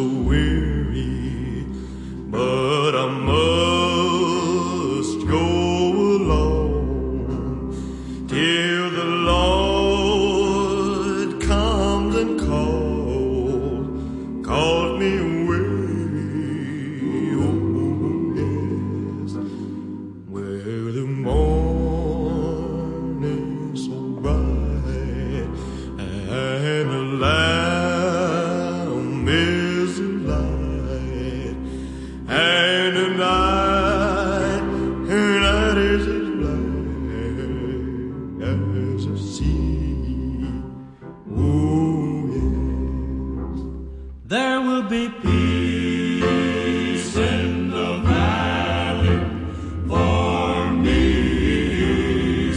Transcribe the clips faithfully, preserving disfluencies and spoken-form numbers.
weary, but I must go along till the Lord comes and calls, calls me away. Oh, yes, where the morning's so bright and the lamb is the light, and the night, the night is as black as the sea. Oh, yes, there will be peace in the valley for me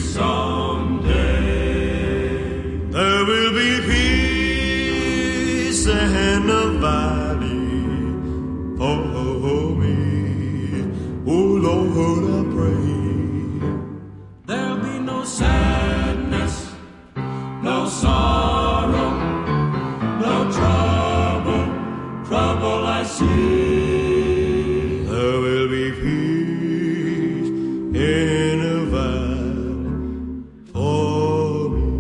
someday. there will be peace in the valley for me. Oh, Lord, I pray. There'll be no sadness, no sorrow, no trouble, trouble I see. There will be peace in the valley for me.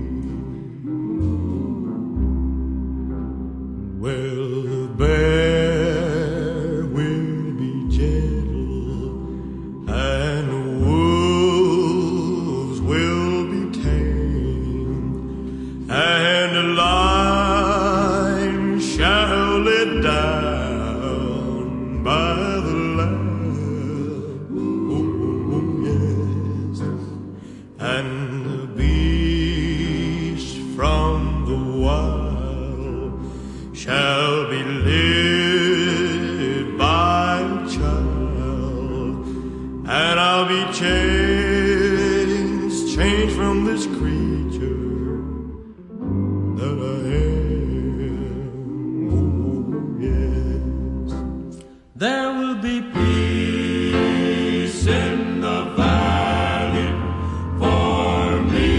Well, the bear will be gentle, and the wolves will be tame, and the lion shall lay down by the lamb. Oh, yes, and the beast from the wild shall be led by a child, and I'll be changed, changed from this creature that I am. Oh, yes. There will be peace in the valley for me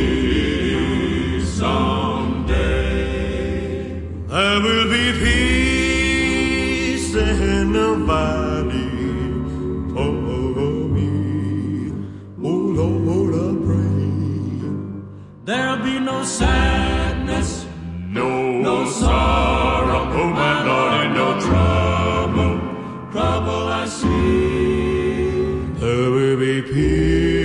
someday. There will be peace in the valley for me. Oh, Lord, I pray. There'll be no sadness, No, no sorrow, oh, my Lord, and no trouble, trouble I see. there will be peace